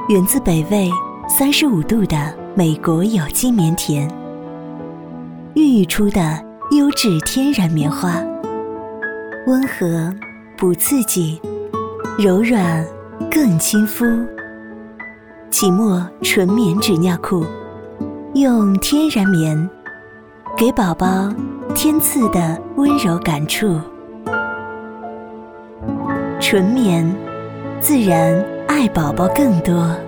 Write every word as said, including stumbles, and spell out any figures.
源自北纬三十五度的美国有机棉田，孕育出的优质天然棉花，温和不刺激，柔软更亲肤。启墨纯棉纸尿裤，用天然棉给宝宝天赐的温柔感触。纯棉，自然爱宝宝更多。